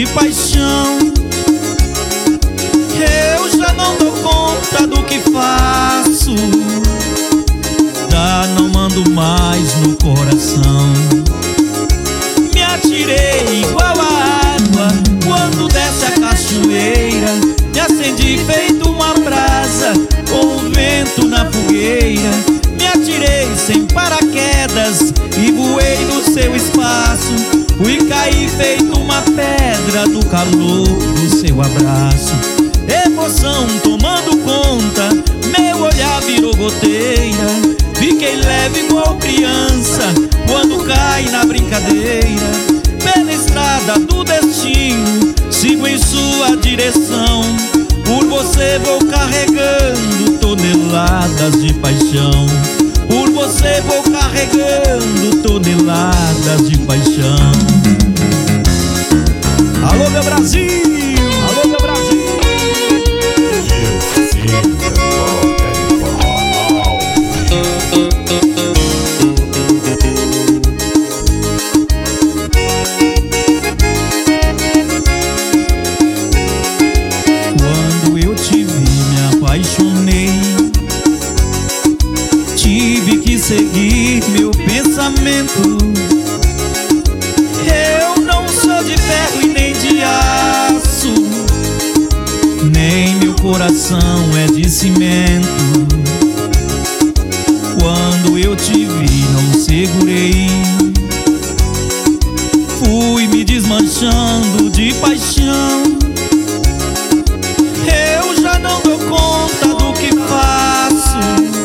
paixão. Eu já não dou conta do que faço, já não mando mais no coração. Me atirei igual a água quando desce a cachoeira, me acendi feito uma brasa com o vento na fogueira. Me atirei sem paraquedas e voei no seu espaço, fui cair feito uma pedra no calor do seu abraço. Emoção tomando conta, meu olhar virou goteira. Fiquei leve igual criança quando cai na brincadeira. Pela estrada do destino, sigo em sua direção. Por você vou carregando toneladas de paixão. Por você vou carregando toneladas de paixão. Alô, meu Brasil! Alô, meu Brasil! Quando eu te vi, me apaixonei. Tive que seguir meu pensamento. Eu não sou de ferro e nem de aço, nem meu coração é de cimento. Quando eu te vi, não segurei, fui me desmanchando de paixão. Eu já não dou conta do que faço,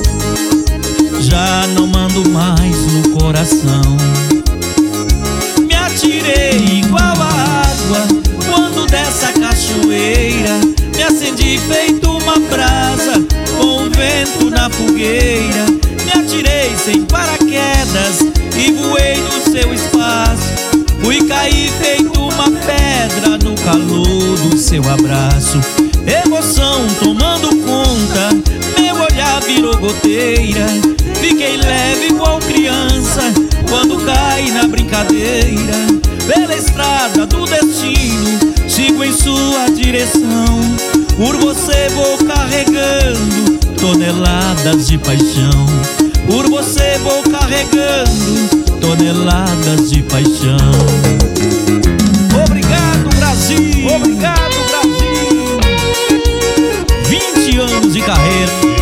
já não mando mais no coração. Me atirei igual a água quando desce a cachoeira, me acendi feito uma brasa com o vento na fogueira. Me atirei sem paraquedas e voei no seu espaço, fui cair feito uma pedra no calor do seu abraço. Emoção tomando conta, meu olhar virou goteira. Fiquei leve igual criança quando cai na brincadeira. Pela estrada do destino, sigo em sua direção. Por você vou carregando toneladas de paixão. Por você vou carregando toneladas de paixão. Obrigado, Brasil! Obrigado, Brasil! 20 anos de carreira.